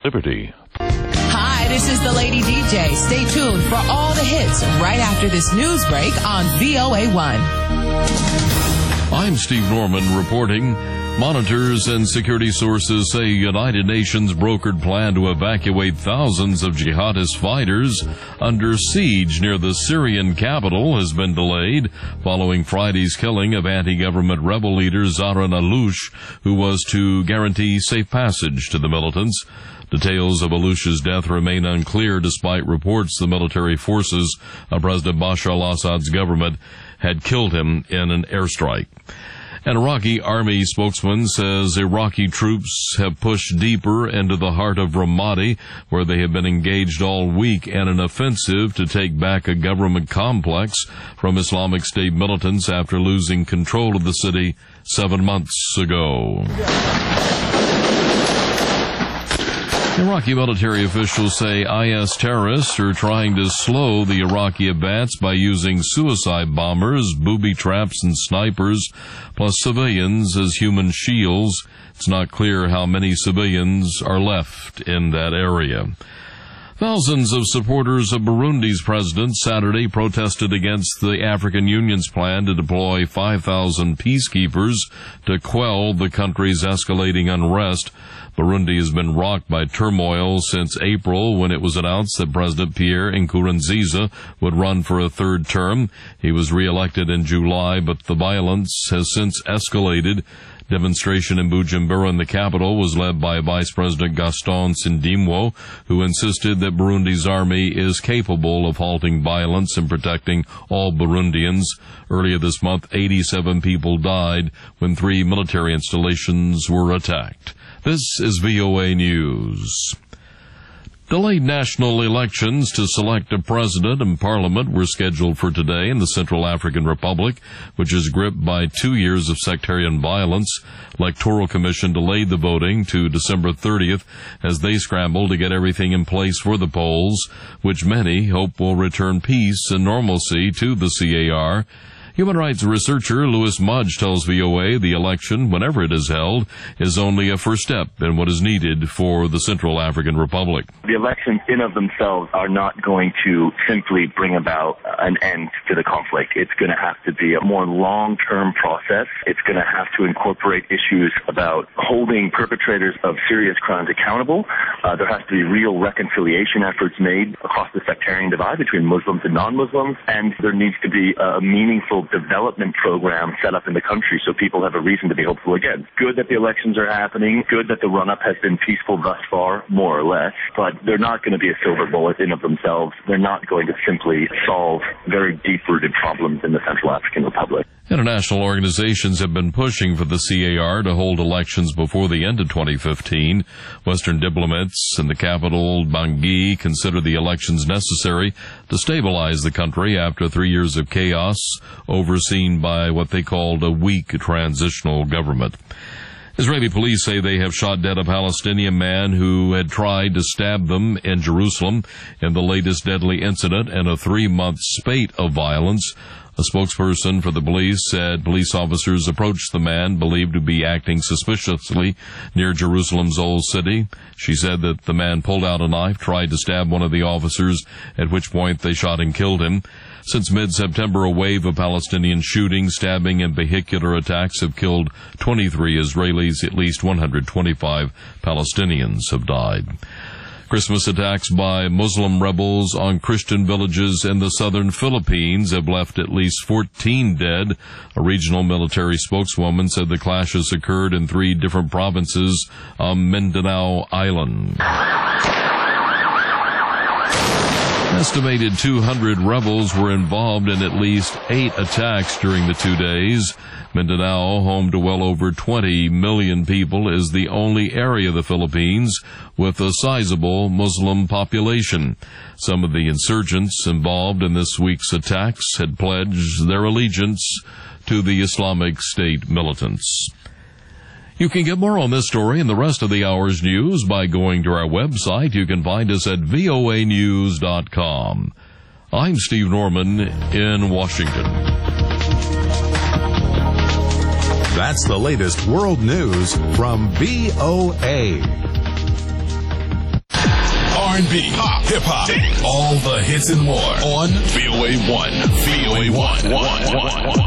Liberty. Hi, this is the Lady DJ. Stay tuned for all the hits right after this news break on VOA1. I'm Steve Norman reporting. Monitors and security sources say United Nations brokered plan to evacuate thousands of jihadist fighters under siege near the Syrian capital has been delayed following Friday's killing of anti-government rebel leader Zahran Aloush, who was to guarantee safe passage to the militants. Details of Aloush's death remain unclear despite reports the military forces of President Bashar al-Assad's government had killed him in an airstrike. An Iraqi army spokesman says Iraqi troops have pushed deeper into the heart of Ramadi, where they have been engaged all week in an offensive to take back a government complex from Islamic State militants after losing control of the city 7 months ago. Iraqi military officials say IS terrorists are trying to slow the Iraqi advance by using suicide bombers, booby traps, and snipers, plus civilians as human shields. It's not clear how many civilians are left in that area. Thousands of supporters of Burundi's president Saturday protested against the African Union's plan to deploy 5,000 peacekeepers to quell the country's escalating unrest. Burundi has been rocked by turmoil since April when it was announced that President Pierre Nkurunziza would run for a third term. He was re-elected in July, but the violence has since escalated. Demonstration in Bujumbura in the capital was led by Vice President Gaston Sindimwo, who insisted that Burundi's army is capable of halting violence and protecting all Burundians. Earlier this month, 87 people died when 3 military installations were attacked. This is VOA News. Delayed national elections to select a president and parliament were scheduled for today in the Central African Republic, which is gripped by 2 years of sectarian violence. Electoral Commission delayed the voting to December 30th as they scramble to get everything in place for the polls, which many hope will return peace and normalcy to the CAR. Human rights researcher Louis Mudge tells VOA the election, whenever it is held, is only a first step in what is needed for the Central African Republic. The elections in of themselves are not going to simply bring about an end to the conflict. It's going to have to be a more long-term process. It's going to have to incorporate issues about holding perpetrators of serious crimes accountable. There has to be real reconciliation efforts made across the sectarian divide between Muslims and non-Muslims, and there needs to be a meaningful development program set up in the country so people have a reason to be hopeful again. Good that the elections are happening, good that the run-up has been peaceful thus far, more or less, but they're not going to be a silver bullet in of themselves. They're not going to simply solve very deep-rooted problems in the Central African Republic. International organizations have been pushing for the CAR to hold elections before the end of 2015. Western diplomats in the capital, Bangui, consider the elections necessary to stabilize the country after 3 years of chaos, overseen by what they called a weak transitional government. Israeli police say they have shot dead a Palestinian man who had tried to stab them in Jerusalem in the latest deadly incident in a 3-month spate of violence. A spokesperson for the police said police officers approached the man believed to be acting suspiciously near Jerusalem's Old City. She said that the man pulled out a knife, tried to stab one of the officers, at which point they shot and killed him. Since mid-September, a wave of Palestinian shootings, stabbing, and vehicular attacks have killed 23 Israelis. At least 125 Palestinians have died. Christmas attacks by Muslim rebels on Christian villages in the southern Philippines have left at least 14 dead. A regional military spokeswoman said the clashes occurred in 3 different provinces on Mindanao Island. Estimated 200 rebels were involved in at least 8 attacks during the 2 days. Mindanao, home to well over 20 million people, is the only area of the Philippines with a sizable Muslim population. Some of the insurgents involved in this week's attacks had pledged their allegiance to the Islamic State militants. You can get more on this story and the rest of the hour's news by going to our website. You can find us at voanews.com. I'm Steve Norman in Washington. That's the latest world news from VOA. R&B, pop, hip-hop, all the hits and more on VOA1. VOA1.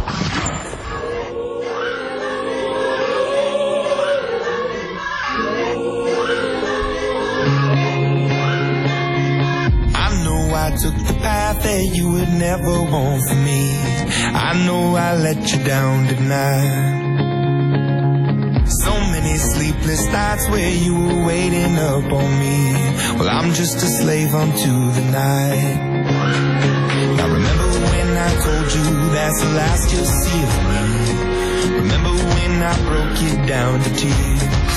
I took the path that you would never want for me. I know I let you down tonight. So many sleepless nights where you were waiting up on me. Well, I'm just a slave unto the night. Now remember when I told you that's the last you'll see of me. Remember when I broke you down to tears.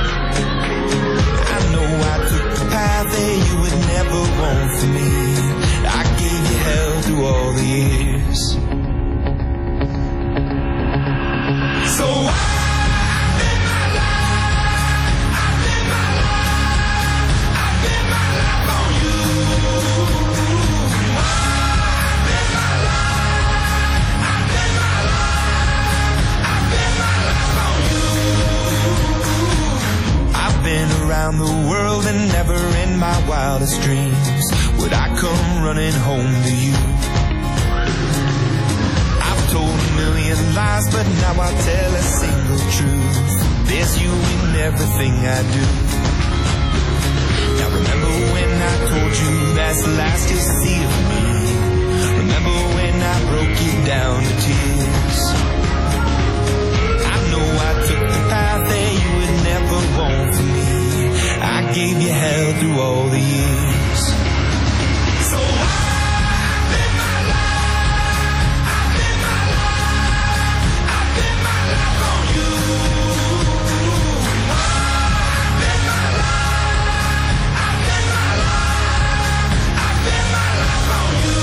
I know I took the path that you would never want for me. I gave you hell through all the years. So I live my life. I live my life. I live my life on you. I live my life. I live my life. I live my life on you. I've been around the world and never in my wildest dreams would I come running home to you. I've told a million lies, but now I tell a single truth. There's you in everything I do. Now remember when I told you that's the last you'll see of me. Remember when I broke you down to tears. I know I took the path that you would never want for me. I gave you hell through all the years. So I live my life. I live my life. I live my life on you. I live my life. I live my life. I live my life on you.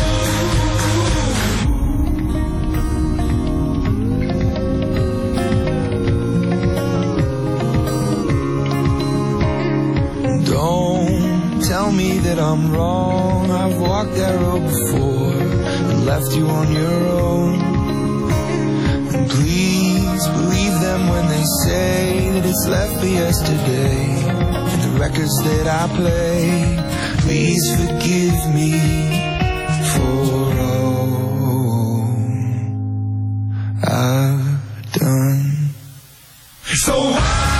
Don't tell me that I'm wrong. I've walked that road before and left you on your own. And please believe them when they say that it's left for yesterday. And the records that I play, please forgive me for all I've done. So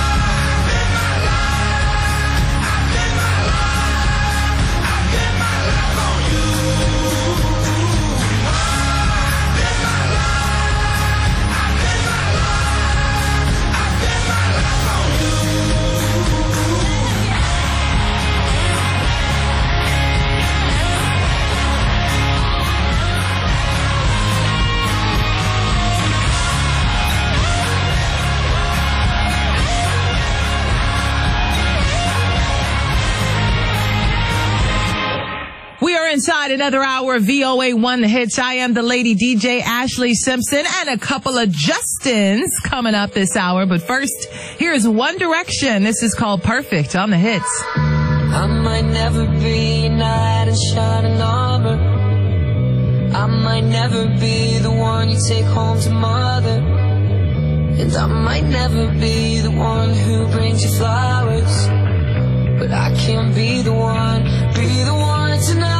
inside another hour of VOA1 The Hits. I am the Lady DJ, Ashley Simpson, and a couple of Justins coming up this hour. But first, here's One Direction. This is called Perfect on The Hits. I might never be a knight in shining armor. I might never be the one you take home to mother. And I might never be the one who brings you flowers. But I can be the one tonight.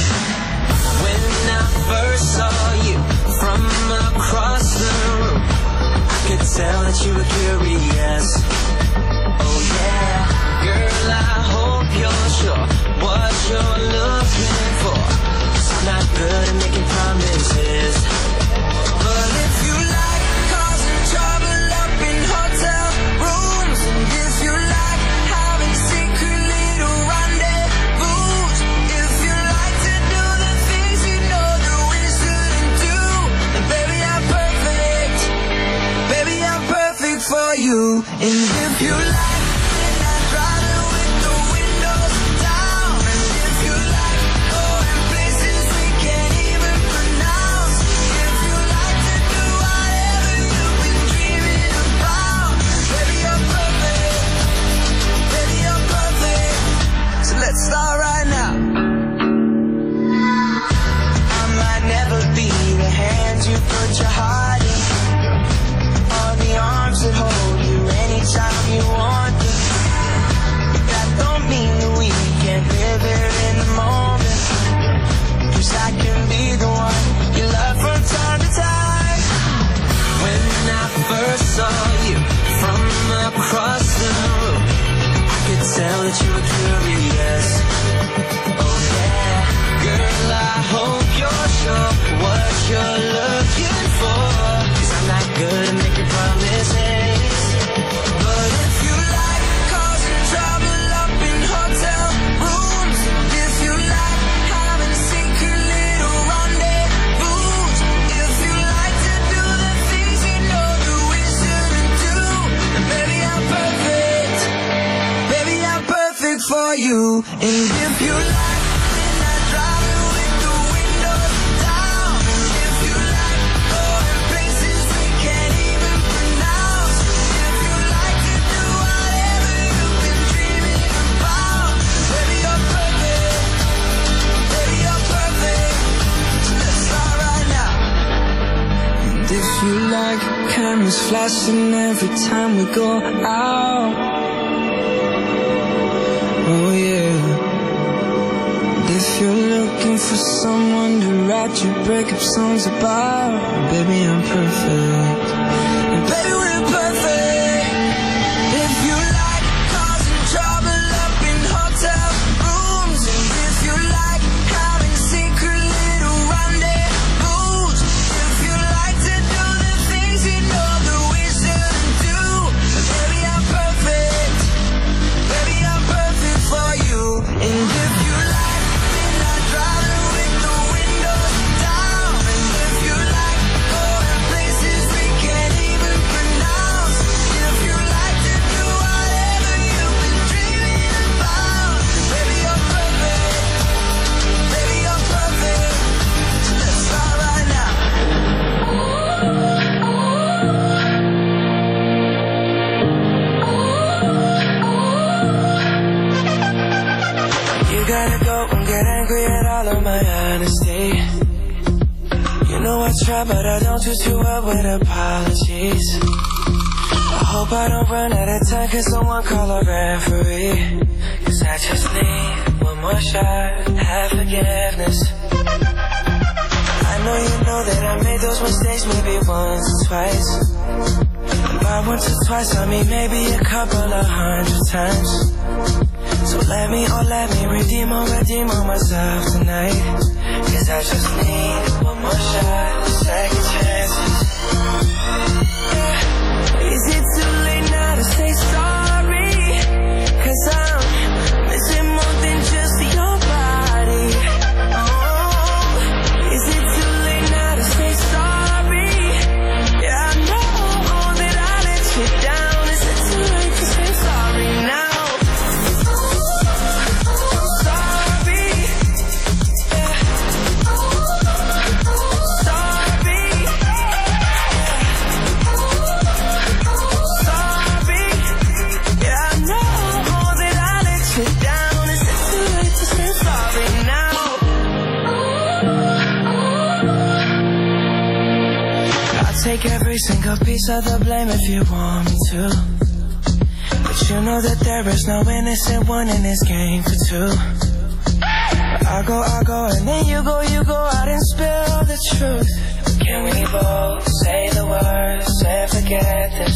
First saw you from across the room, I could tell that you were curious. Oh yeah, girl, I hope you're sure what you're looking for. 'Cause I'm not good at making promises. But if you like causing trouble up in hotel rooms, and if you like having secret little rendezvous, if you like to do the things you know for you, and tell that you were curious. Oh yeah, girl, I hope you're sure what you're looking for. 'Cause I'm not good at making promises. But if you like causing trouble up in hotel rooms, if you like having secret little rendezvous, if you like to do the things you know that we shouldn't do, then baby, I'm perfect. Baby, I'm perfect for you. And if you like midnight driving with the windows down, if you like going places we can't even pronounce, if you like to do whatever you've been dreaming about, baby, you're perfect. Baby, you're perfect. So let's start right now. And if you like cameras flashing every time we go out, oh yeah. If you're looking for someone to write your breakup songs about, baby, I'm perfect. And baby, we're perfect. If you like causing trouble up in hotel rooms, and if you like having secret little rendezvous, if you like to do the things you know that we shouldn't do, baby, I'm perfect. Baby, I'm perfect for you. And if you like midnight driving with the windows down, and if you like going places we can't even pronounce, if you like to do whatever you've been dreaming about, baby, you're perfect. Baby, you're perfect. So let's start right now. You gotta go and get angry at all of my honesty. You know I try, but I don't do too well with apologies. I hope I don't run out of time, 'cause someone call a referee. 'Cause I just need one more shot, have forgiveness. I know you know that I made those mistakes maybe once or twice. And by once or twice, I mean maybe a couple of 100 times. So let me redeem on myself tonight. 'Cause I just need one more shot, second chances. Yeah. Is it too late now to say sorry? 'Cause I'm missing more than just your body. Oh, is it too late now to say sorry? Yeah, I know that I let you down. Is it too late to say sorry now? Take every single piece of the blame if you want me to, but you know that there is no innocent one in this game for two. But I go, and then you go out and spill the truth. Can we both say the words and forget this?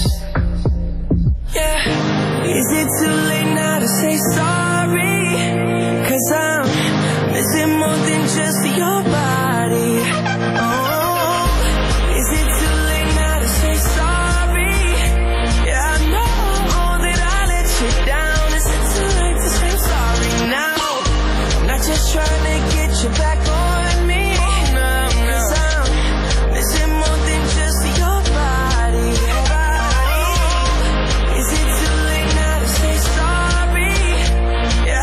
Yeah. Is it too late now to say sorry? 'Cause I'm missing more than just your body. Oh, is it too late now to say sorry? Yeah, I know that I let you down. Is it too late to say sorry now? I'm not just trying to get you back on me. No, 'cause I'm missing more than just your body. Is it too late now to say sorry? Yeah,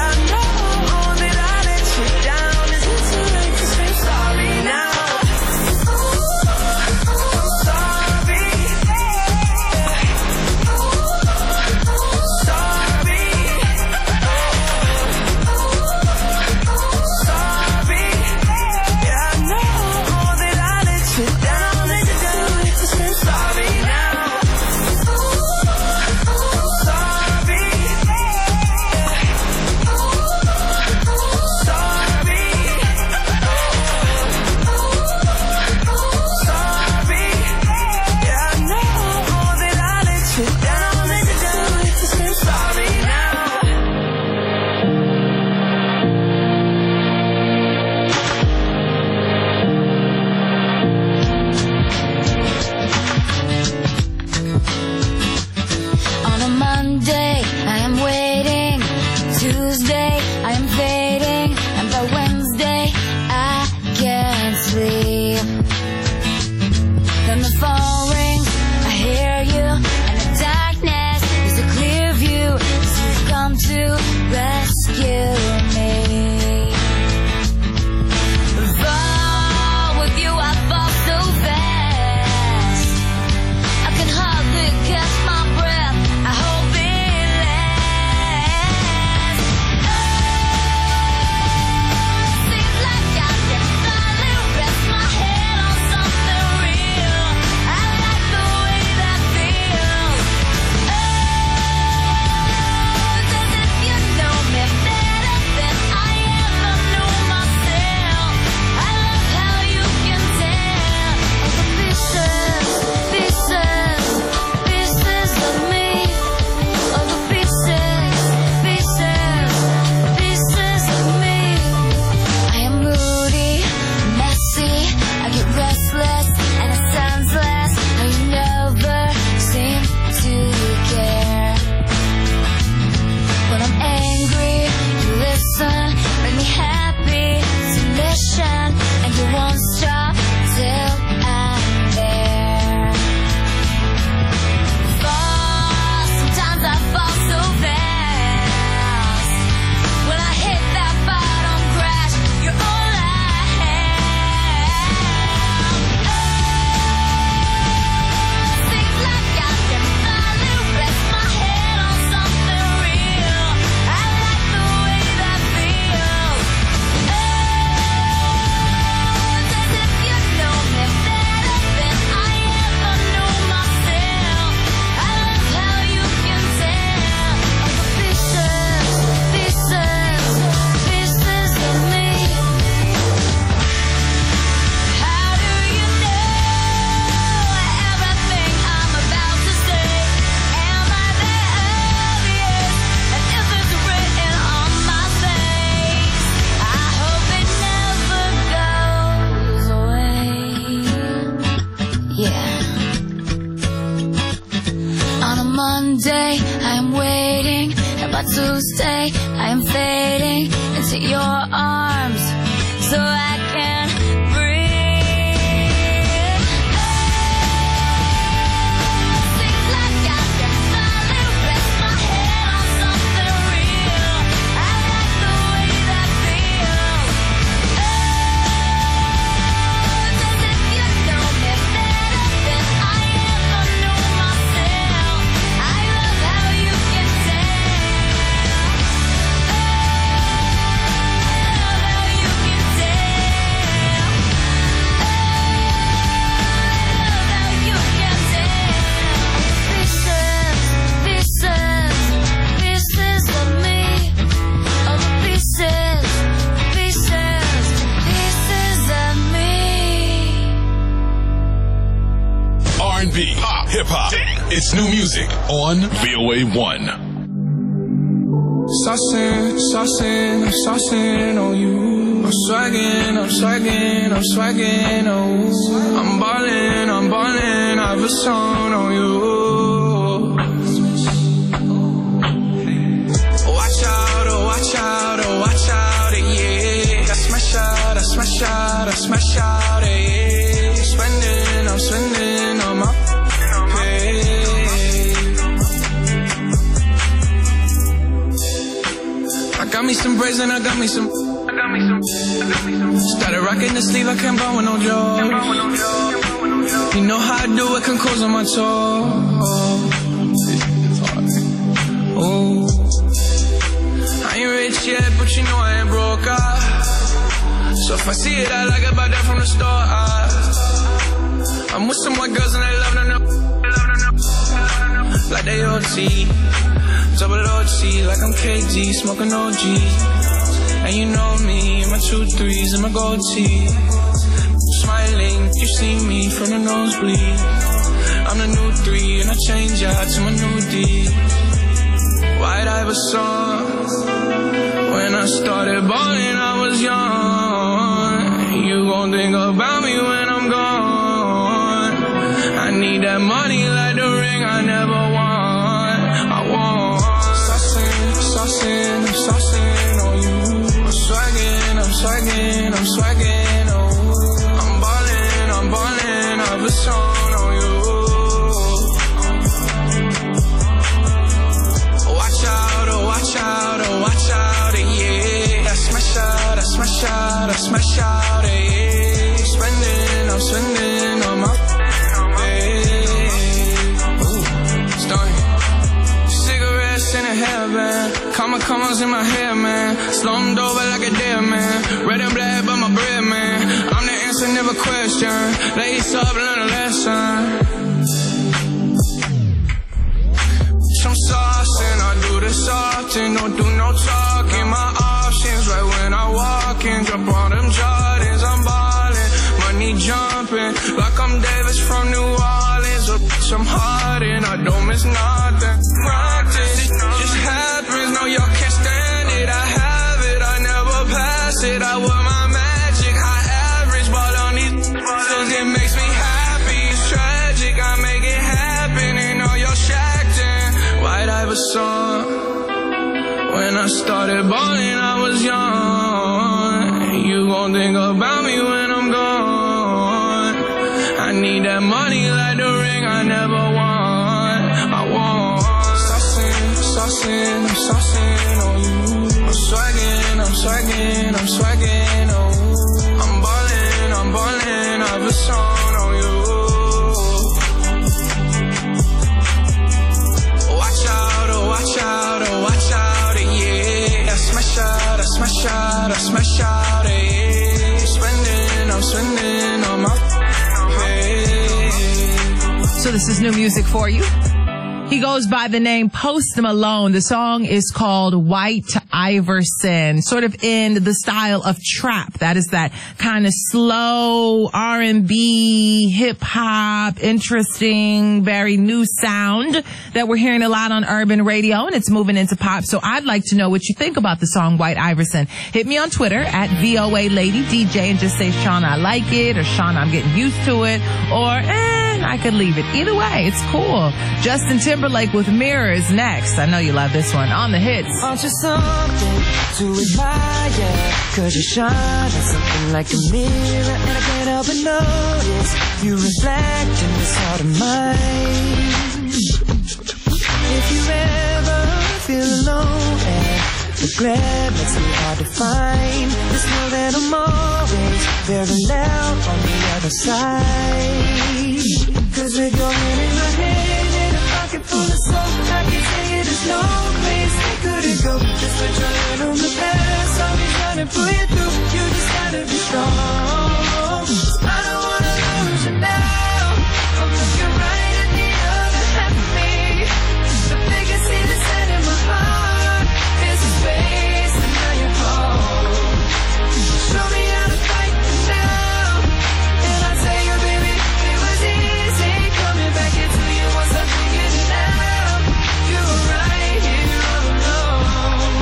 hard to stay. I am fading into your arms so I can breathe. Seems like I can finally rest my head on something real. I like the way that feels. As if you know me better than I ever knew myself. I love how you can tell. How you can tell. How you can tell. Pieces, pieces, pieces of me. Oh, pieces, pieces, pieces of me. R&B, pop, hip-hop. It's new music on VOA1. Saucing, saucing, I'm saucing on you. I'm swagging, I'm swagging, I'm swagging on you. I'm ballin', I have a song on you. Watch out, oh watch out, oh watch out, yeah. I smash out, I smash out, I smash out, yeah. I'm spending on my pay. I got me some braids and I got me some. Started rocking the sleeve, I can't buy with no job. You know how I do it, can close on my toe. Oh, I ain't rich yet, but you know I ain't broke. So if I see it, I like it, buy that from the store. I'm with some white girls and they love them like they OT. Double OT, like I'm KG, smoking OG. And you know me, my 2 3s and my gold tee. Smiling, you see me from the nosebleed. I'm the new 3 and I change out to my new D. White Iverson. When I started balling, I was young. You gon' think about me when I'm gone. I need that money like the ring I never won. I want saucing, I'm saucing on you. I'm swagging, I'm swagging, I'm swagging on you. I'm ballin', I have a song on you. Watch out, oh watch out, oh watch out, yeah. I smash out, I smash out, I smash out, yeah. I'm spending on my in a hairband, commas in my hair, man. Slumped over like a dead man. Red and black, but my bread, man. I'm the answer, never question. Ladies up, learn a lesson. Some saucing, I do this often. Don't do no talking. My options, right when I walk in. Jump on them Jordans, I'm ballin'. Money jumping, like I'm Davis from New Orleans. Or bitch, I'm hard and I don't miss nothing. Practice, just happens, no y'all can't stand it. I have it, I never pass it. I wear my magic, high average, but on these cause it makes me happy. It's tragic, I make it happen, and all y'all shacked in. White Iverson. When I started balling, I was young. You gon' think about me when I'm gone. I need that money like the ring I never won. I want saucing, I'm saucing on you. I'm swagging, I'm swagging, I'm swagging on you. I'm ballin', I have a song on you. Watch out, oh watch out, oh watch out, yeah. I smash out, I smash out, I smash out, yeah. I'm spending on my pay. So this is new music for you. He goes by the name Post Malone. The song is called White Iverson, sort of in the style of trap. That is that kind of slow R&B, hip hop, interesting, very new sound that we're hearing a lot on urban radio, and it's moving into pop. So I'd like to know what you think about the song White Iverson. Hit me on Twitter at VOA Lady DJ and just say, Sean, I like it, or Sean, I'm getting used to it, or I could leave it. Either way, it's cool. Justin Timberlake with Mirrors next. I know you love this one. On the hits. Aren't you something to admire? Cause you shine on something like a mirror, and I can't help but notice you reflect in this heart of mine. If you ever feel alone and regret makes it hard to find, just know that I'm always very loud on the other side. Cause with your hand in my hand and a pocket full of soap, I can tell you there's no place we couldn't go. Just put your hand on the past, I'll be trying to pull you through. You just gotta be strong. I don't wanna lose you now. I'm looking right at the other half of me. The biggest thing that's set in my heart is the space and now you're home. Show me how to fight now, and I'll tell you, baby, it was easy coming back into you once I figured it out. You were right here all alone.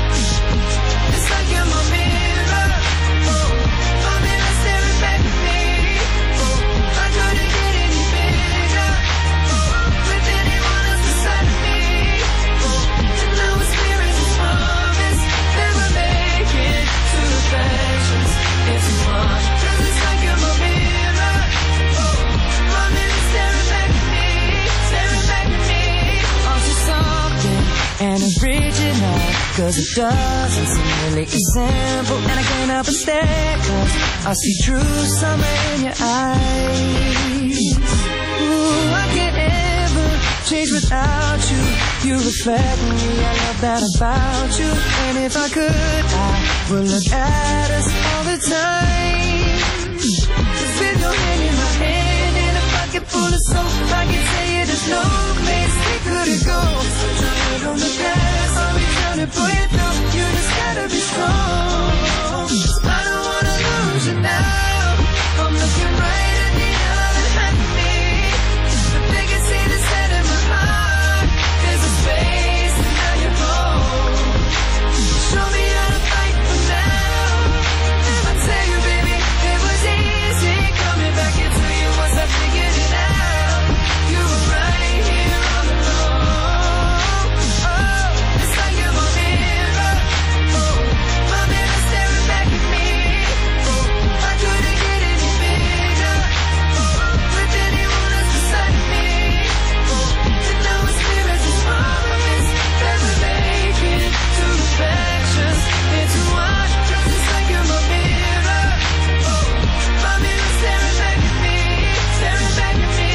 It's like you're my mirror, oh, my mirror staring back at me. Oh, I couldn't get any bigger, oh, with anyone else beside me. Oh, and now it's clear as a promise that we're making two affections into one. 'Cause it's like you're my mirror, oh, my mirror staring back at me, staring back at me. Aren't you something and original? 'Cause it doesn't seem really simple, and I can't help but stare, 'cause I see true summer in your eyes. Ooh, I can't ever change without you. You reflect me, I love that about you. And if I could, I would look at us all the time. 'Cause with your hand in my hand and a pocket full of soap, I can tell you there's no place we couldn't go. So turn on the glass, I'll be trying to pull you through. You just gotta be strong. I don't wanna lose you now. I'm looking right at the other half of me. The biggest thing that's set in my heart is a space, and now you're home. Show me how to fight for now, and I tell you, baby, it was easy coming back into you once I figured it out. You were right here all alone. Oh, it's like you're my mirror, oh, my mirror staring back at me. Oh, I couldn't get any bigger, oh, with anyone else beside me. Oh, and now it's clear as a promise that we're making two affections into one. 'Cause it's like you're my mirror, oh, my mirror staring back at me, staring back at me.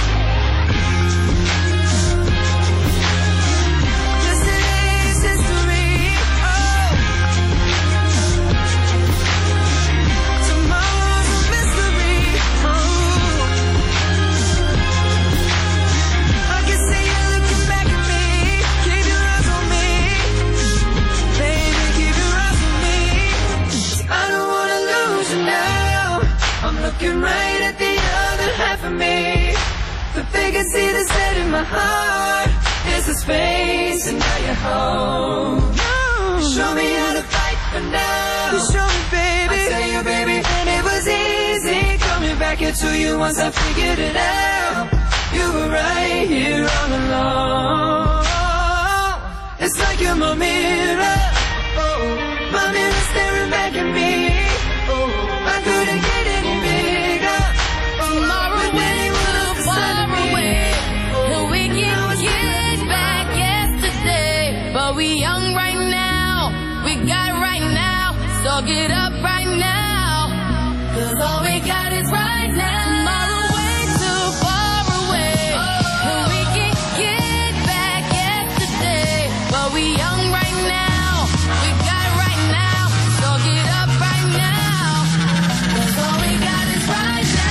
Yesterday's history, oh, tomorrow's a mystery, oh. I can see you looking back at me. Keep your eyes on me, baby, keep your eyes on me. I don't wanna lose you now. I'm looking right at the other half of me. The biggest thing that's set in my heart is the space, and now you're home. Show me how to fight for now. You show me, baby. I tell you, baby, and it was easy coming back into you once I figured it out. You were right here all along. It's like you're my mirror, oh, my mirror staring back at me. Oh, I couldn't get any bigger. Tomorrow ain't too far away, and we can get back yesterday. But we young right now, we got right now, so get up right now, 'cause all we got is right now. Tomorrow ain't too far away, and we can get back yesterday. But we young right now, we got right now, so get up right now, 'cause all we got is right now.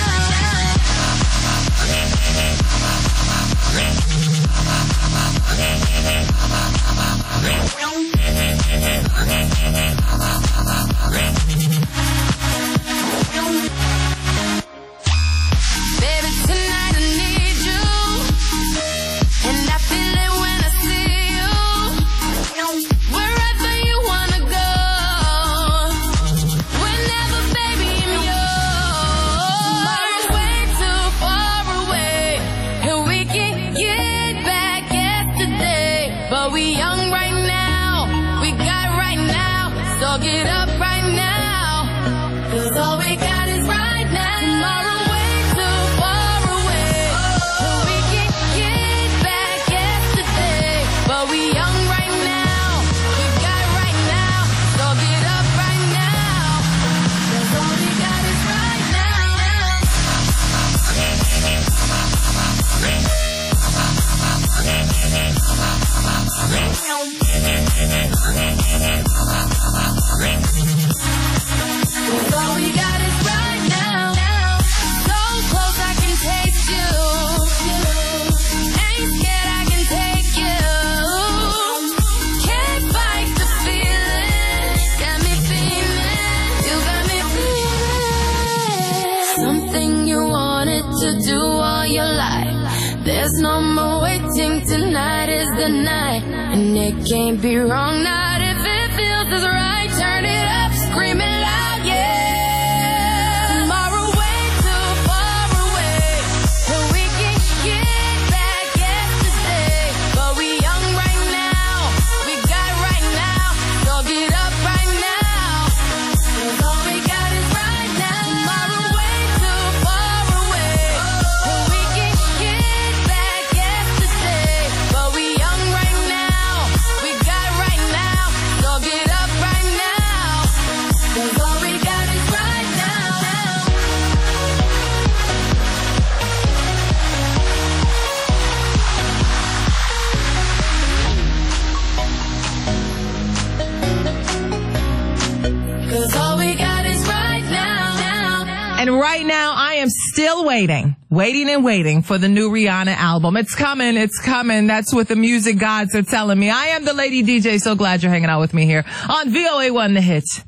So get up right now, 'cause all we got is right now. Tomorrow way too far away, but we can get back yesterday. But we young right now, we got right now. So get up right now, 'cause all we got is right now. Cause all we got is right now. So close I can taste you. Ain't scared I can take you. Can't fight the feeling. Got me feeling. You got me feeling. Something you wanted to do all your life. There's no more waiting. Tonight is the night. And it can't be wrong. Not if it feels as right. Turn it up, scream it loud, yeah. Tomorrow way too far away, but we can get back yesterday. But we young right now, we got right now. So get up right now, 'cause all we got is right now. Tomorrow way too far away, but we can get back yesterday. But we young right now, we got right now. So get up right now, 'cause all we got is right now. Cause all we got is right now. And right now, I am still waiting and waiting for the new Rihanna album. It's coming. That's what the music gods are telling me. I am the Lady DJ. So glad you're hanging out with me here on VOA1 The Hits.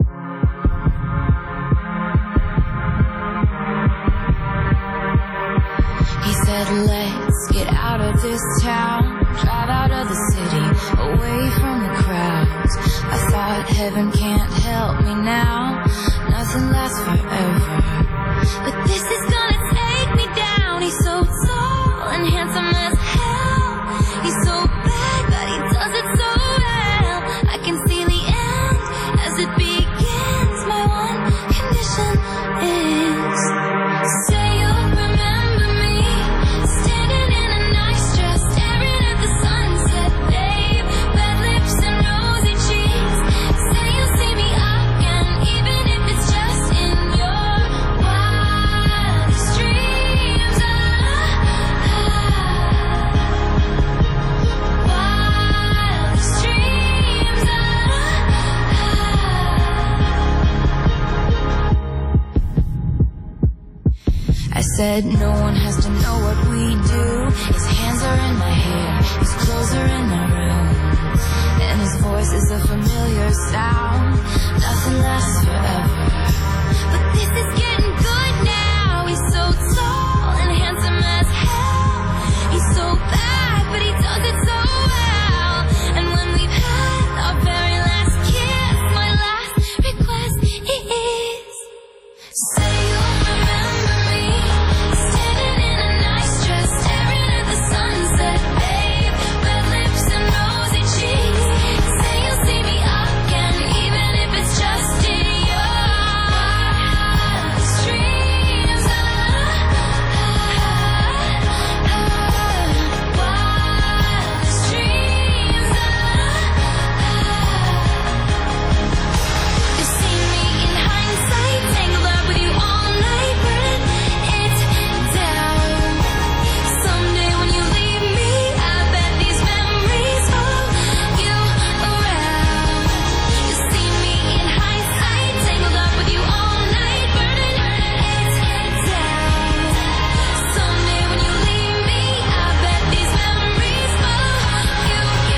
He said, let's get out of this town, drive out of the city, away from the crowds. I thought heaven can't help me now, nothing lasts forever. But this is gonna take me down. He's so tall and handsome as hell. He's so bad, but he does it so well. I can see the end as it begins. My one condition is, say you'll remember me, standing in a nice dress, staring at the sunset, babe. Red lips and rosy cheeks. Say you'll see me again, even if it's just in your wildest dreams. Wildest dreams. I said no one has to know what we do. His hands are in my hair, his clothes are in my room, and his voice is a familiar sound. Nothing lasts forever, but this is getting good now. He's so tall and handsome as hell. He's so bad, but he does it so well. And when we've had our very last kiss, my last request is, say you'll remember me, standing in a nice dress, staring at the sunset, babe. Red lips and rosy cheeks. Say you'll see me again, even if it's just in your wildest dreams. Wildest dreams. You see me in hindsight, tangled up with you all night, burning it down. Someday when you leave me, I bet these memories follow you around. You see me in hindsight, tangled up with you all night, burning it down. Someday when you leave me, I bet these memories follow you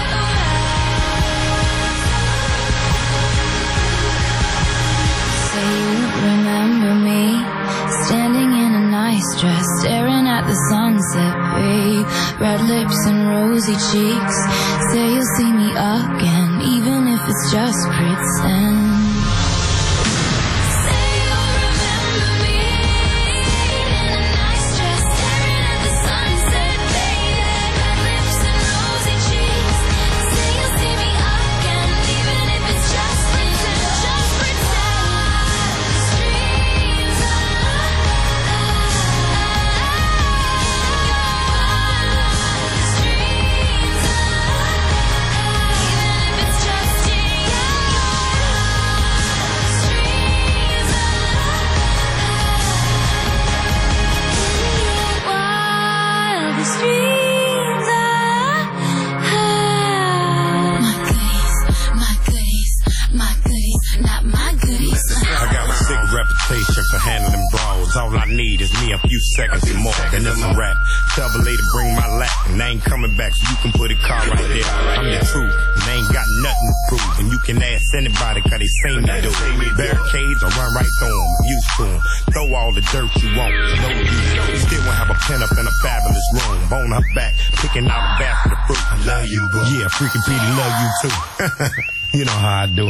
around. Say you remember me, standing in a nice dress, staring at the sunset, babe. Red lips and rosy cheeks. Say you'll see me again, even if it's just pretend. Say you'll remember me, in a nice dress, staring at the sunset, baby. Red lips and rosy cheeks. Say you'll see me again, even if it's just pretend. reputation for handling brawls. All I need is me a few seconds and more. Then it's a rap. Double A to bring my lap. And they ain't coming back, so you can put a car right there. I'm the truth, and they ain't got nothing to prove. And you can ask anybody, cause they seen me do. Barricades, I run right through them. Used to them. Throw all the dirt you want. No you. Still won't have a pen up in a fabulous room. Bone her back, picking out a basket of fruit. I love you, boo. Yeah, freaking Petey love you too. You know how I do.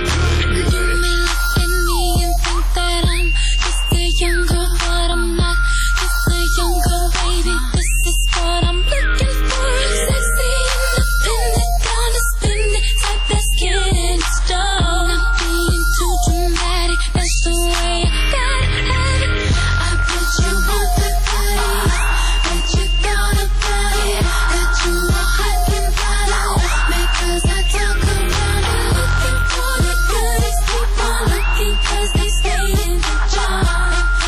Young girl, but I'm not just a young girl, baby. This is what I'm looking for. Sexy, independent, gonna spend it, type that's getting started. Not being too dramatic, that's the way I gotta have it. I bet you want the body, bet you got a body, that you are hot and bothered. Because I talk around and looking for the goodies, keep on looking 'cause they stay in the jar.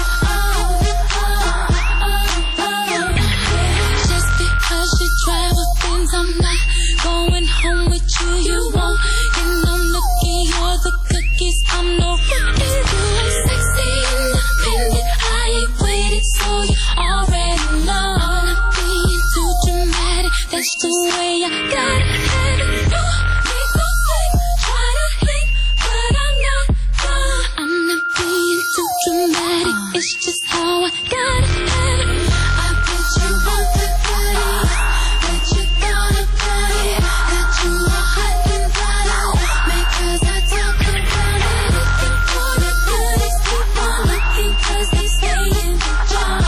I'm not going home with you, you won't. And I'm looking, you're the cookies, I'm no rookie. You ain't sexy, independent, I ain't waiting, so you already know. I'm not being too dramatic, that's the way I gotta have it. You need to think, try to hate, but I'm not done. I'm not being too dramatic, it's just how I gotta have it. I bet you want the body, bet you got a body, that you are hot and bothered. Because I talk around and looking for the goodies, keep on looking 'cause they stay in the jar.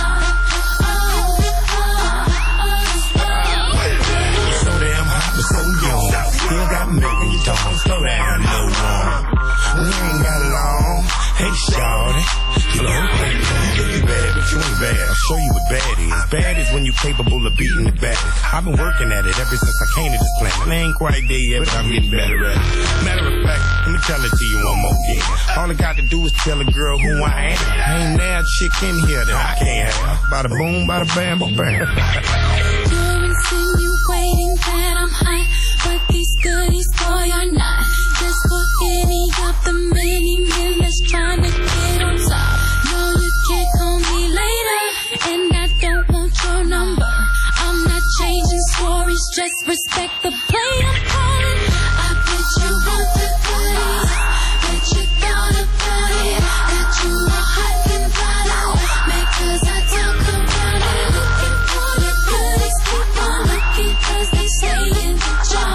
So damn hot, but so young. Still got milk in your tongue. Slow down, little one. We ain't got long. Hey, shawty. You know, you bad, but you ain't bad. I'll show you what bad is. Bad is when you're capable of beating the baddest. I've been working at it ever since I came to this planet. And I ain't quite there yet, but I'm getting better at it. Matter of fact, let me tell it to you one more again. All I got to do is tell a girl who I am. Ain't now a chick in here that I can't have. Bada boom, bada bam, bam. You're insinuating that I'm high, but these goodies, boy, are not. Just for any of the many men that's trying to get on top. No, you can't call me later, and I don't want your number. I'm not changing stories, just respect the play I'm calling. I bet you want the goodies, bet you got a body, that you are hot and bothered. Because I talk around and looking for the goodies, keep on looking 'cause they stay in the jar.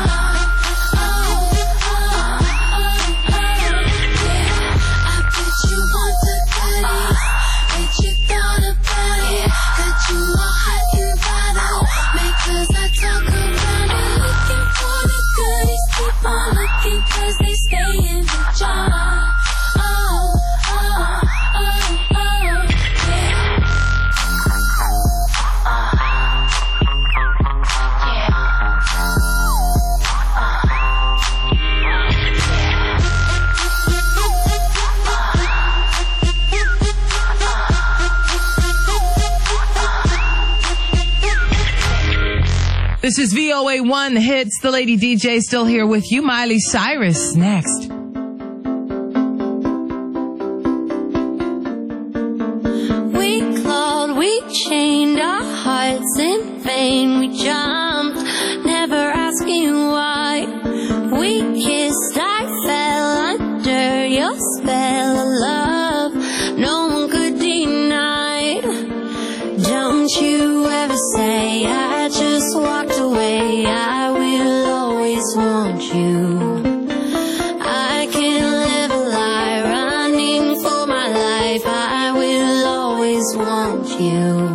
Because I talk around and looking for the goodies, keep on looking 'cause they stay in the jar. This is VOA1 The Hits. The Lady DJ still here with you. Miley Cyrus next. We clawed, we chained our hearts in vain. We jumped, never asking why. We kissed, I fell under your spell of love. No one could deny. Don't you ever say I just walked away. I will always want you. I can't live a lie, running for my life. I will always want you.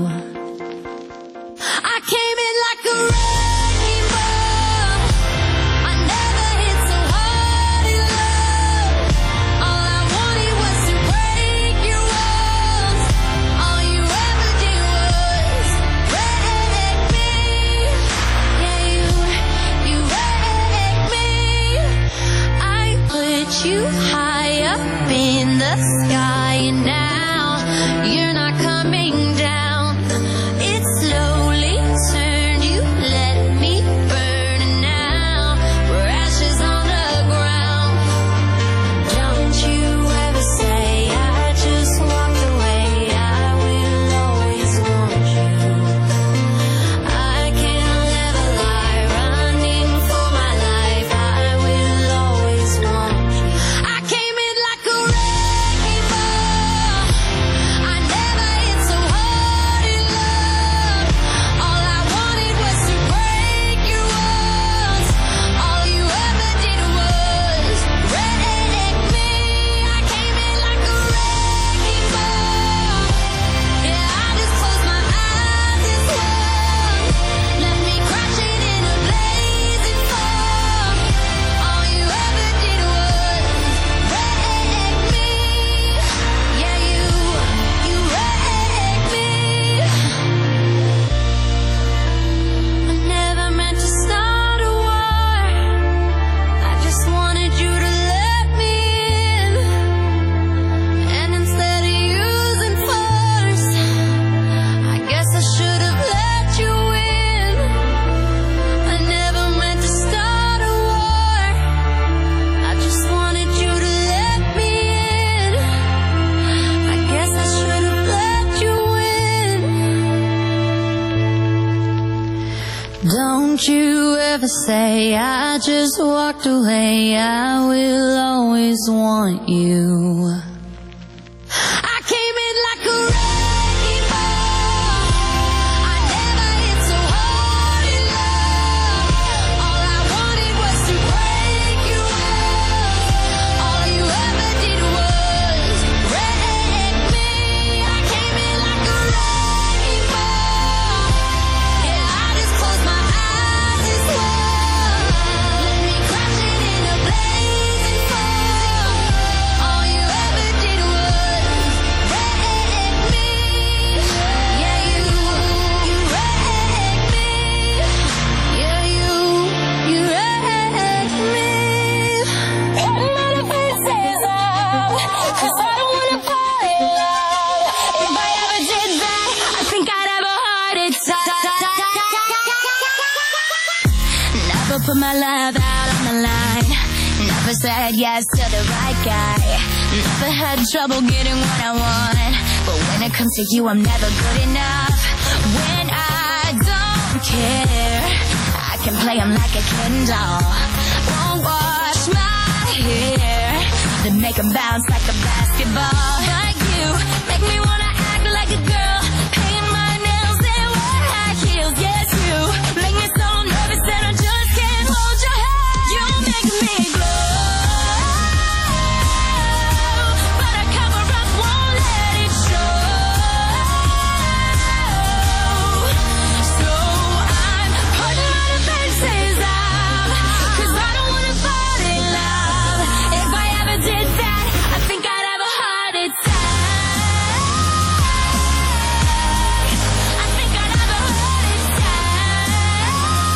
I came in like a wrecking ball. I never hit so hard in love. All I wanted was to break your walls. All you ever did was wreck me. Yeah, you wrecked me. I put you high up in the sky, and now you're not coming down. It slowly turned, you let me burn, and now we're ashes on the ground. Don't you ever say I just ever say I just walked away. I will always want you. I came in like a wrecking ball. I never hit so hard in love. All I wanted was to break you up. All you ever did was wreck me. I came in like a wrecking ball. Yeah, I just closed my eyes and swore. Let me crash it in a blazing fall. All you ever did was wreck me. Yeah, you wrecked me. Yeah, you wrecked me. Another faces up, 'cause I don't wanna fall in love. If I ever did that, I think I'd have a heart attack. Never put my love out on the line. Never said yes to the right guy. Never had trouble getting what I want. But when it comes to you, I'm never good enough. When I don't care, I can play him like a Ken doll. Won't wash my hair, then make him bounce like a basketball. Like you, make me wanna act like a girl, paint my nails and wear high heels. Yes, you make me so nervous that I just can't hold your hand. You make me glow, but I cover up, won't let it show. So I'm putting my defenses up, 'cause I don't wanna fall in love. If I ever did that, I think I'd have a heart attack. I think I'd have a heart attack.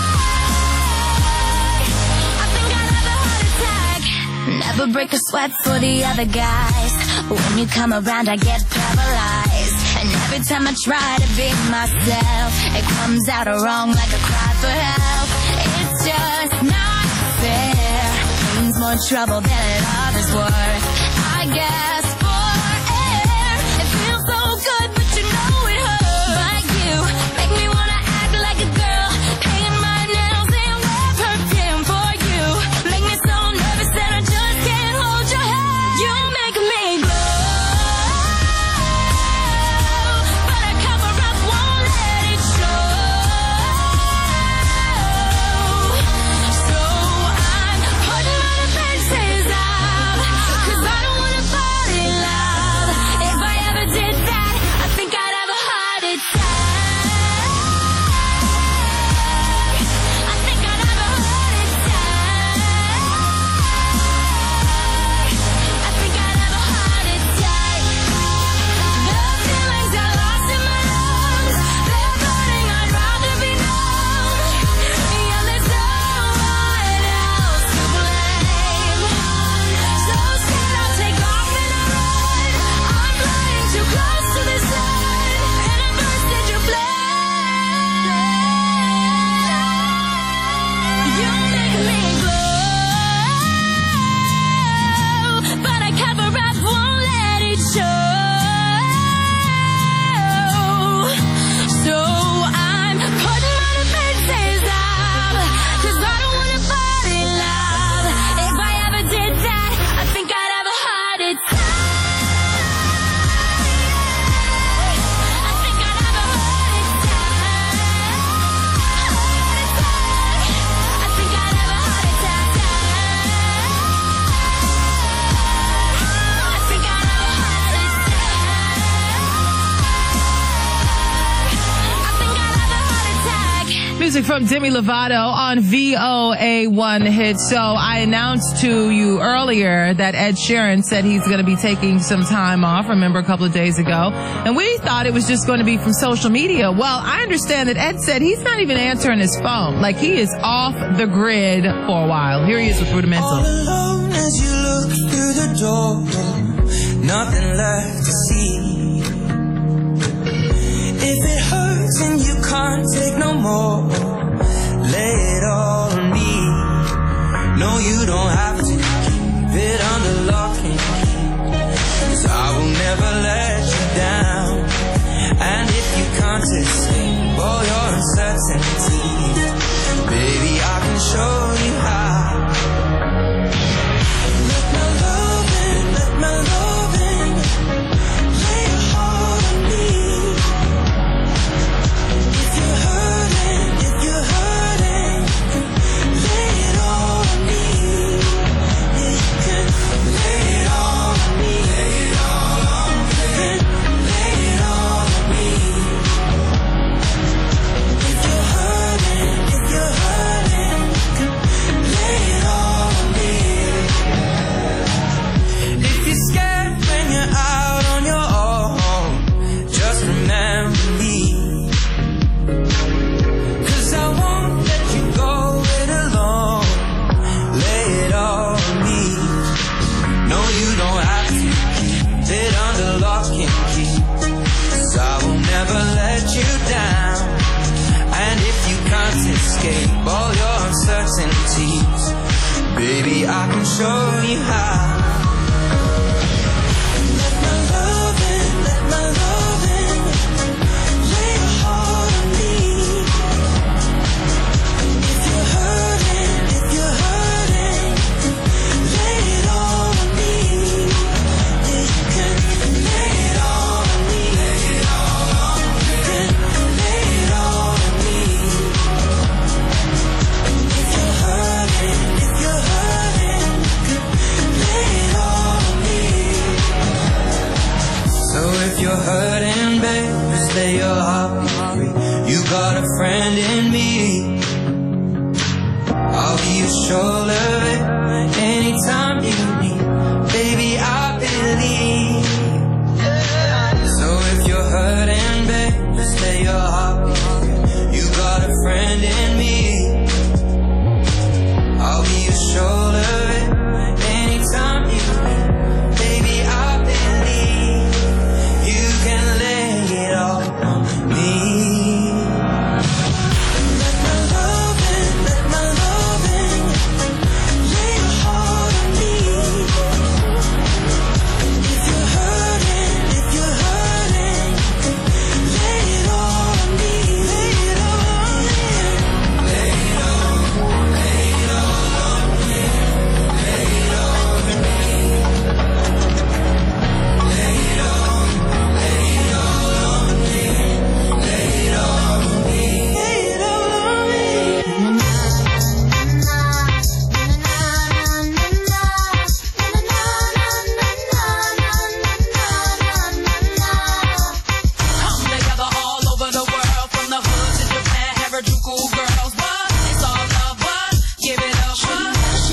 I think I'd have a heart attack. Never break a sweat for the other guys. When you come around, I get paralyzed. And every time I try to be myself, it comes out wrong like a cry for help. It's just not fair. Pain's more trouble than love is worth. I guess for air, it feels so good, but you know it hurts. But you make me wanna act like a girl, paint my nails and wear perfume for you. Make me so nervous that I just can't hold your hand. You make me glow, but I cover up, won't let it show. So I'm putting my defenses up, 'cause I don't wanna fall in love. If I ever did that, I think I'd have a heart attack. I think I'd have a heart attack. I think I'd have a heart attack. The feelings I lost in my lungs, they're burning, I'd rather be numb. Yeah, there's no one else to blame. So instead I'll take off and I run. I'm flying too close to the sun, and I bursted your flame. You make me glow, but I cover up, won't let it show. So I'm putting my defenses up, 'cause I don't wanna fall in love. If I ever did that, I think I'd have a heart attack. I think I'd have a heart attack. I think I'd have a heart attack. I think I'd have a heart attack. I think I'd have a heart attack. Music from Demi Lovato on VOA1 Hit. So I announced to you earlier that Ed Sheeran said he's going to be taking some time off, remember, a couple of days ago. And we thought it was just going to be from social media. Well, I understand that Ed said he's not even answering his phone. Like, he is off the grid for a while. Here he is with Rudimental. All alone as you look through the door, nothing left to see. If it hurts and you can't take no more, lay it all on me. No, you don't have to keep it under lock and key, 'cause I will never let you down. And if you can't escape all your uncertainty, baby, I can you don't have to keep it under lock and key. 'Cause I will never let you down. And if you can't escape all your uncertainties, baby, I can show you how. Let my loving lay your heart on me. If you're hurting, lay it all on me. Yeah, you can lay it all on me. Lay it all on me. You can lay it all on me. If you're hurting, lay it all on me. So if you're hurting, babe, just lay your heart be free. You got a friend in me. I'll be your shoulder anytime you need. Baby, I believe. So if you're hurting, babe, just lay your heart be free. You got a friend in me. I'll be your shoulder anytime you need. Baby, I believe you can lay it all on me. Let my loving lay your heart on me. If you're hurting, lay it all on me. Lay it all on me. Lay it all, lay it all on me. Lay it all on me. Lay it all, lay it all on me. Lay it all on me. Lay it all on me. Come together all over the world, from the hood to Japan, Harajuku girls. What? It's all love, what? Give it up, what?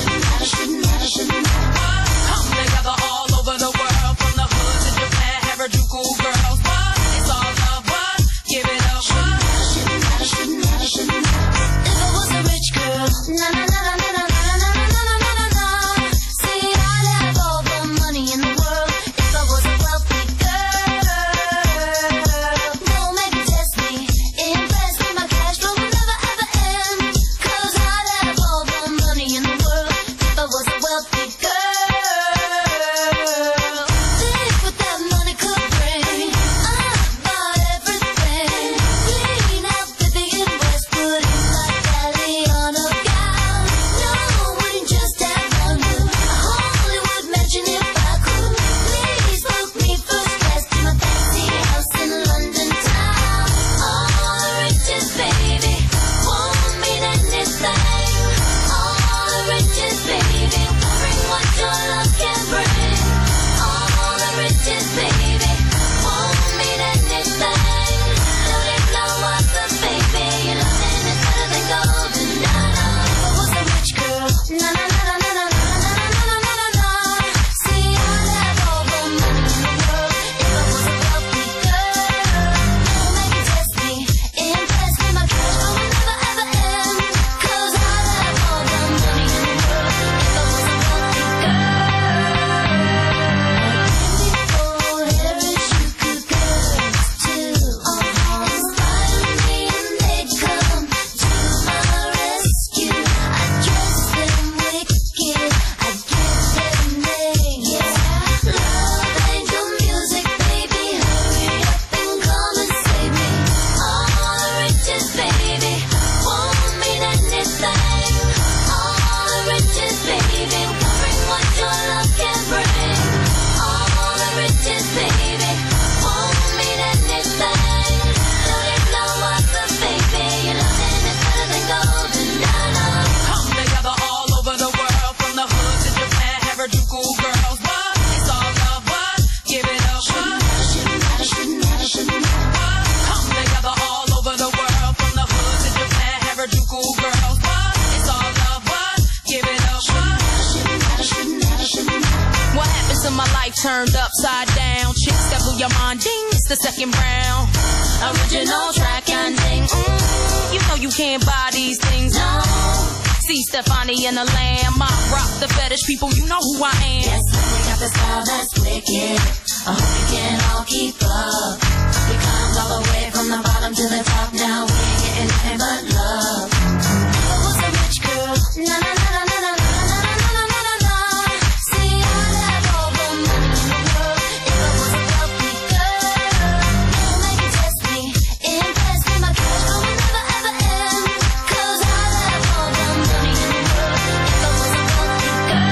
Come together all over the world, from the hood to Japan, Harajuku girls. What? It's all love, what? Give it up, what? If I was a rich girl, na na na na na na na na na na na na. See, I'd have all the money in the world if I was a wealthy girl. No, maybe test me, impress me, my cash flow will never ever end. 'Cause I'd have all the money in the world if I was a wealthy girl. Think what that money could bring. I bought everything. Clean out Vivian Westwood like Galliano gown. No, wouldn't just have one move. A Hollywood mansion if I could. Please book me first class to my fancy house in London town. All the riches, baby, won't mean anything. All the riches, baby, will bring what your love can bring. All the riches, baby, won't mean anything. Don't even know what the baby, your loving is better than golden. Na na, if I was a rich girl, na na na na na na na na na na na. See, I'd have all the money in the world if I was a wealthy girl. No, maybe test me, impress me, my cash flow will never ever end. 'Cause I'd have all the money in the world if I was a wealthy girl. Beautiful Harajuku girls too. Inspire me and they'd come to my rescue. I'd dress them wicked, I'd give them naked. Love angel music, baby, hurry up and come and save me. All the riches, baby, won't mean anything. All the riches, baby, will bring what your love can bring. All the riches, baby, won't mean anything. Don't even know what the baby, your loving is better than golden. Na na. Come together all over the world, from the hood to Japan, Harajuku girls. What? It's all love, what? Give it up, what? Come together all over the world, from the hood to Japan, Harajuku girls. What? It's all love, what? Give it up, what? What happened to my life turned upside down? Chicks that blew your mind, ding, it's the second round. Original track ending. You know you can't buy these things, no. See Stefani and the Lamb, I rock the fetish people, you know who I am. Yes, we got this make it. I hope you can all keep up. We climbed all the way from the bottom to the top. Now we ain't getting nothing but love. I was a rich girl. Na na na na na na na na na na na na. See, I'd have all the money in the world if I was a wealthy girl. No man can test me, impress me. My cash flow will never ever end. 'Cause I'd have all the money in the world if I was a wealthy girl.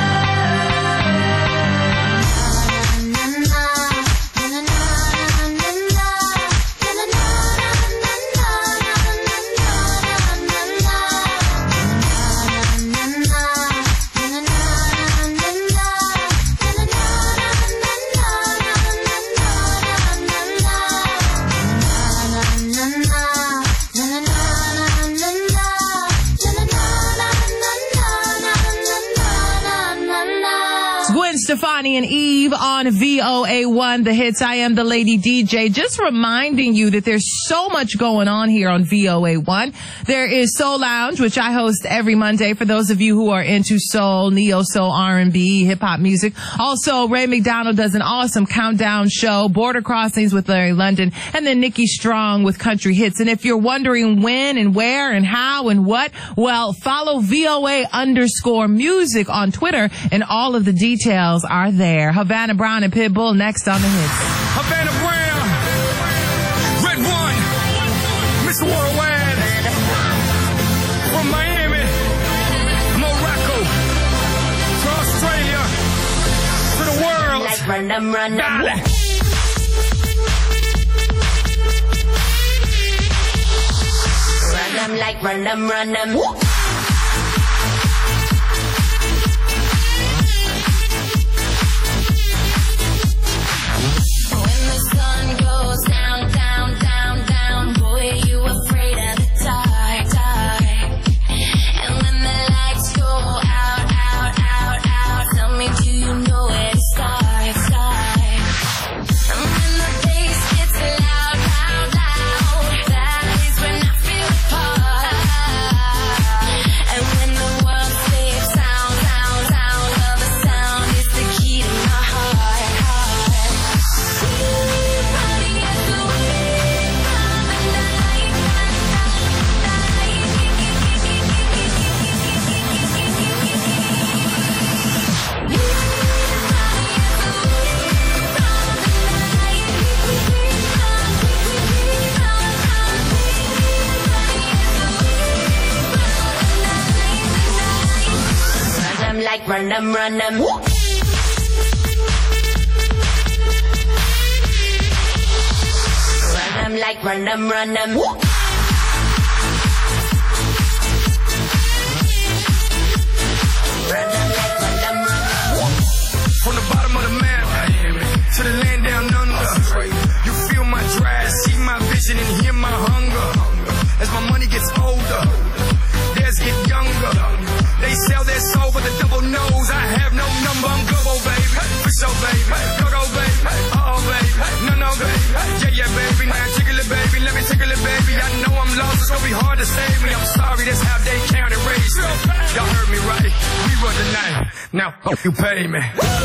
Na na na na na na na na na. Gwen Stefani and Eve on VOA1, The Hits. I am the Lady DJ. Just reminding you that there's so much going on here on VOA1. There is Soul Lounge, which I host every Monday for those of you who are into soul, neo-soul, R&B, hip-hop music. Also, Ray McDonald does an awesome countdown show, Border Crossings with Larry London, and then Nikki Strong with Country Hits. And if you're wondering when and where and how and what, well, follow VOA_music on Twitter, and all of the details are there. Havana Brown and Pitbull next on The Hits. Havana Brown, Red One, Mr. Worldwide, from Miami, Morocco, to Australia, to the world. Like run them, run them. Dale. Run them like run them, run them. When the sun goes down, down, down, down, boy, you afraid of the dark, dark. And when the lights go out, out, out, out, tell me, do you know where to start, start? And when the bass gets loud, loud, loud, that is when I feel the part. And when the world sleeps, sound, sound, sound of the sound is the key to my heart, heart. Running as the wind from the night, run them like run them, run them. Run them like run them, run them. Run them like run them, run them. From the bottom of the map to the land down under, you feel my drive, see my vision, and hear my hunger. As my money gets older, theirs get younger. They sell their soul, but the devil knows I have no number. I'm global, baby, for sure, baby. Go, baby, baby, no, baby. Yeah, baby, now jiggle it, baby. Let me tickle it, baby. I know I'm lost, it's gonna be hard to save me. I'm sorry, that's how they count and raise me. Y'all heard me right, we run the night. Now, you pay me.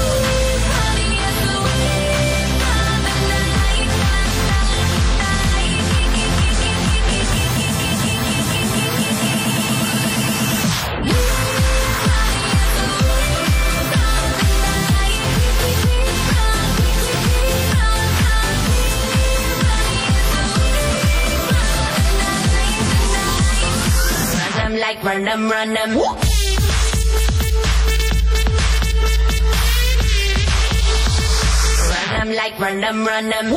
Like run them, run them. Run them like run them, run them.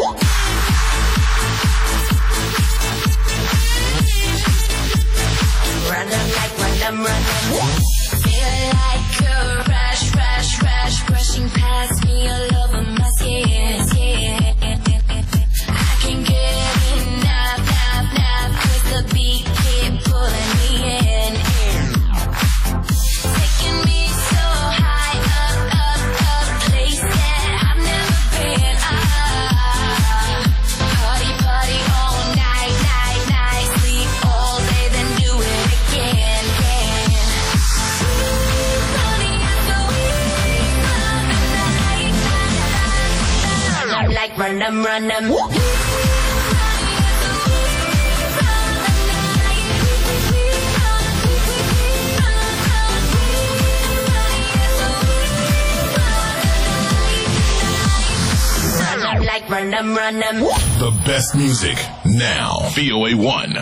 Run them like run them, run them. Feel like a rush, rush, rush, rushing past me all over my skin, skin. I can get enough, enough, enough, 'cause the beat keep pulling me in. Taking me so high up, up, up, place that I've never been. Party, party all night, night, night, sleep all day, then do it again, again. Running as the wind from the night, night. run them, run them. Like run them, run them. The best music now. VOA1.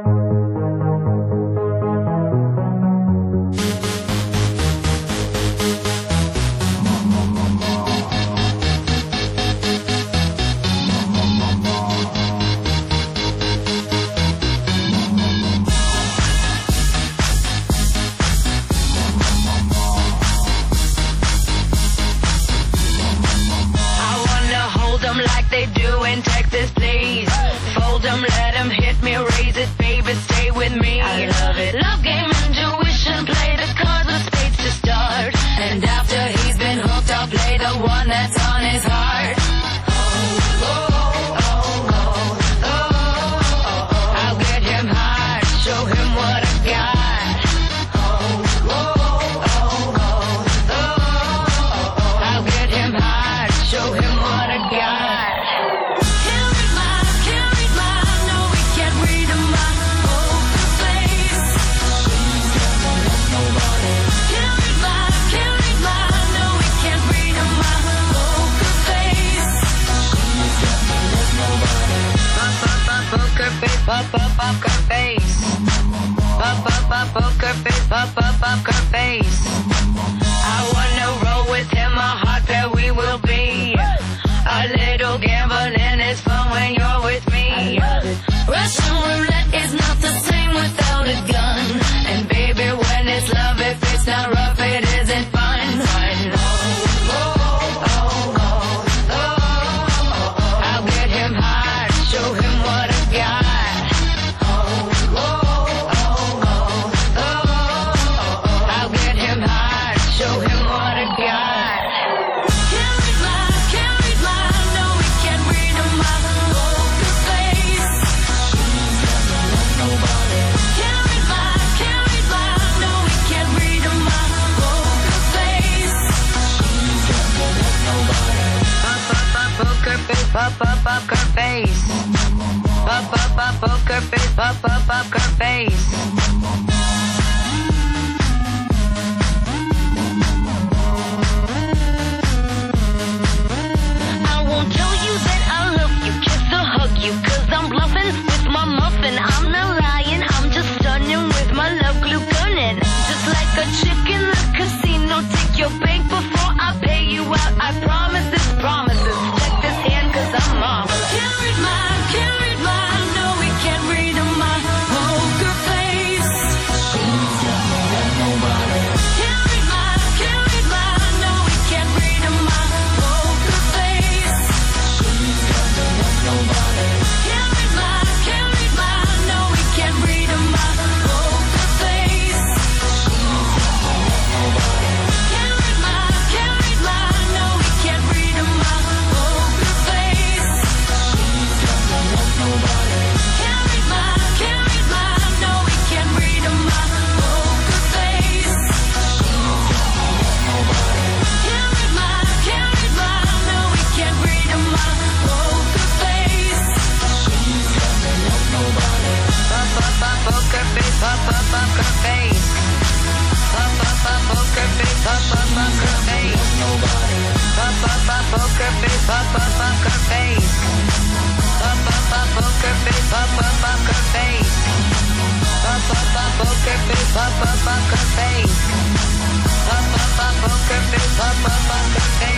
Like they do in Texas, please. Fold them, let them hit me, raise it, baby, stay with me. I love it. Love game, intuition, play the cards with spades to start. And after he's been hooked, I'll play the one that's on his heart. I'll get him hard, show him what I got. I'll get him hard, show him what I got. Pop up her face. Pop up poker face. Pop up her face. I wanna roll with him, a hot pair we will be. A little gambling is fun when you're with me. Russian roulette is not the same without a gun. And baby, when it's love, if it's not rough, it isn't fun. I'll get him hard, show him what I got. Pop up her face. Pop up poker face. Pop up her face. I won't tell you that I love you, kiss or hug you, 'cause I'm bluffing with my muffin. I'm not lying, I'm just stunning with my love glue gunning. Just like a chick in the casino, take your bank before I pay you out. I promise this promises. Check this hand 'cause I'm off. Can't read mine, no we can't read my poker face. She's got me like nobody. Can't read mine, no we can't read my poker face. She's got me like nobody. Can't read mine, no we can't read my poker face. She's got me like nobody. Can't read mine, no we can't read my poker face. She's got me like nobody. Can't read mine, no we can't read my poker face. She's got me like nobody. Can't read mine, no we can't read my poker face. She's got me like nobody. Pop up poker face. Pop up poker face. Pop up poker face. Pop up poker face. Nobody. Pop up poker face. Pop up poker face. Pop up poker face. Pop up poker face. Pop up poker face. Pop up poker face. Pop up poker face. Pop up poker face.